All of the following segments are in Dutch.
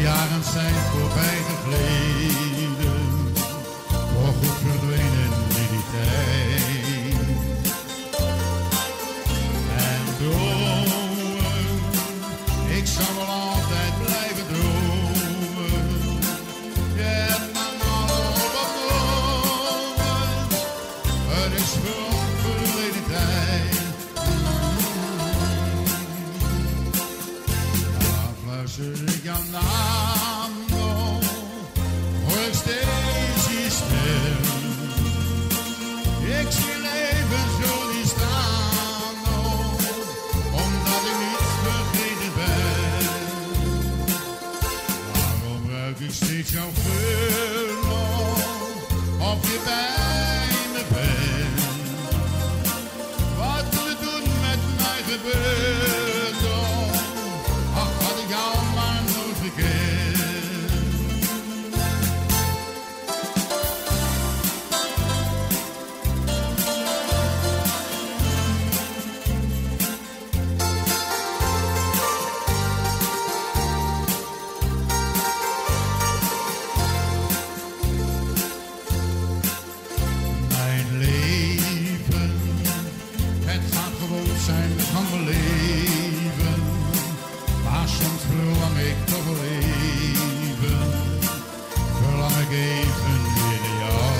jaren zijn voorbij gegleden, voorgoed verdwenen in die tijd. En dromen, ik zal wel altijd blijven dromen. Je hebt me al overkomen, het is gewoon verleden tijd. Dan fluister ik jouw naam nog, hoor ik steeds je stem. Ik zie leven zo niet staan nog, omdat ik niet vergeten ben. Waarom ruik ik steeds jouw geur nog, of je bij me bent? Wat wil je doen met mij gebeurt nog? Ach, had ik jou maar nooit gekend. Mijn leven, het gaat gewoon zijn van mijn leven, maar soms verlang ik toch wel even, verlang ik even weer naar jou.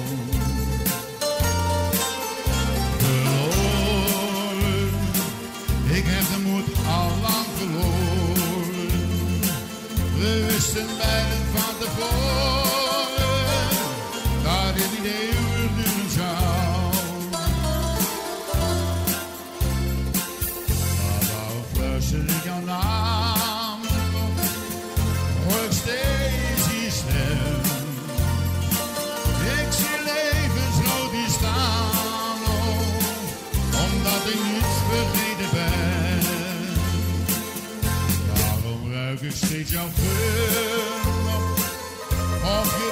Verloren, ik heb de moed al lang verloren, we wisten beiden van tevoren, dat dit niet eeuwig duren zou. Maar waarom fluister ik jouw naam nog, hoor ik steeds je stem. Ik zie levensrood hier staan nog, omdat ik niet vergeten ben. Waarom ruik ik steeds jouw geur nog, of je